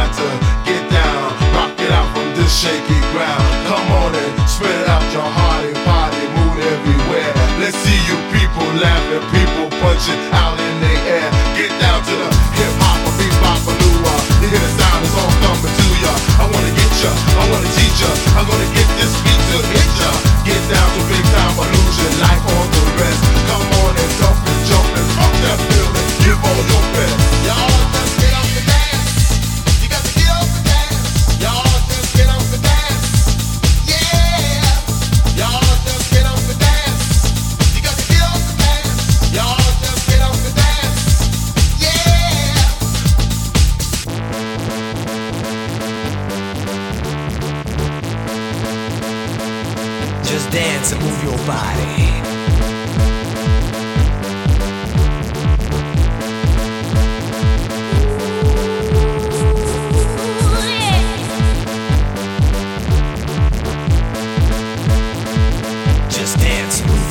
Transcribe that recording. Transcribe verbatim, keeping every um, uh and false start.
got to get down, rock it out from this shaky ground. Come on and spread out your hearty party, move everywhere. Let's see you people laughing, people punching out in the air. Get down to the hip hop, a bebop, a lua. You hear the sound, it's all coming to ya. I wanna get ya, I wanna teach ya. I'm gonna get this beat to hit ya. Get down to big time illusion, like all the rest. Come on and dump and jump and fuck that feeling. Give all your best. Y'all just get up and dance. You got to get up and dance. Y'all just get up and dance. Yeah. Y'all just get up and dance. You got to get up and dance. Y'all just get up and dance. Yeah. Just dance and move your body. Just dance and move